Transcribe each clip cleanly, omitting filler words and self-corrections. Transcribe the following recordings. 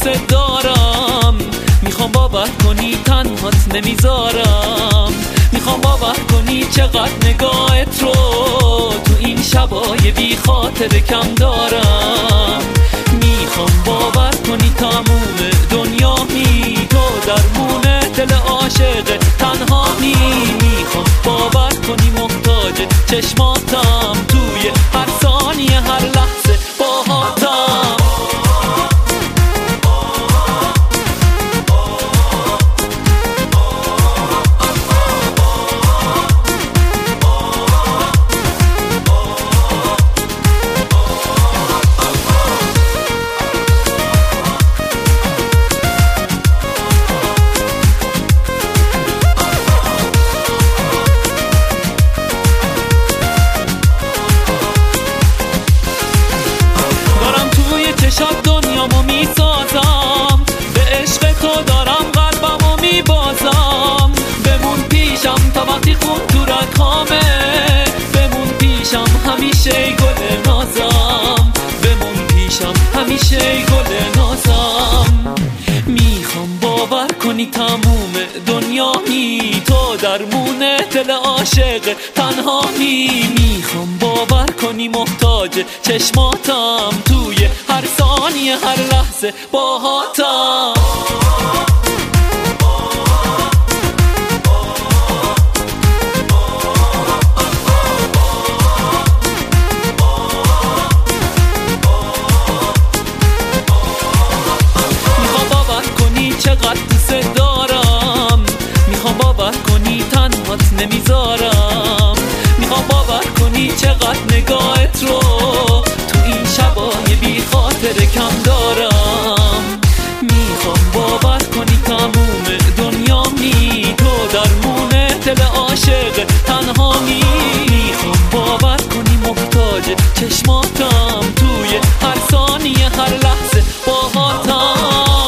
دوست دارم. میخوام باور کنی تنهات نمیذارم. میخوام باور کنی چقدر نگاهت رو تو این شبای بی خاطر کم دارم. میخوام باور کنی تموم دنیامی، تو درمون دل عاشق تنهامی. میخوام باور کنی محتاج چشماتم، توی هر ثانیه هر لحظه باهاتم. شب دنیامو میسازم، به عشق تو دارم قلبمو میبازم. بمون پیشم تا وقتی خون تو رگامه، بمون پیشم همیشه ای گل نازم. بمون پیشم همیشه ای گل نازم. میخوام باور کنی تموم دنیامی، تو درمون دل عاشق تنهامی. میخوام باور کنی محتاج چشماتم، توی هر ثانیه هر لحظه باهاتم. میخوام باور کنی چقدر دوست دارم. میخوام باور کنی تنهات نمیذارم. میخوام باور کنی چقدر نگاهت رو تو این شبای بی خاطر کم دارم. میخوام باور کنی تموم دنیامی، تو درمون دل عاشق تنهامی. میخوام باور کنی محتاج چشماتم، توی هر ثانیه هر لحظه باهاتم.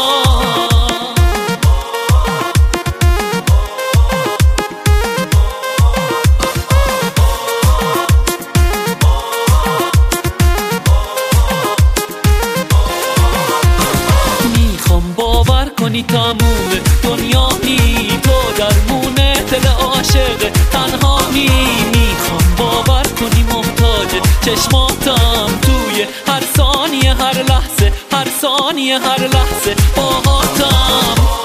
کنی تموم دنیامی، تو درمون دل عاشق تنهامی. میخوام باور کنی محتاج چشماتم، توی هر ثانیه هر لحظه هر ثانیه هر لحظه باهاتم.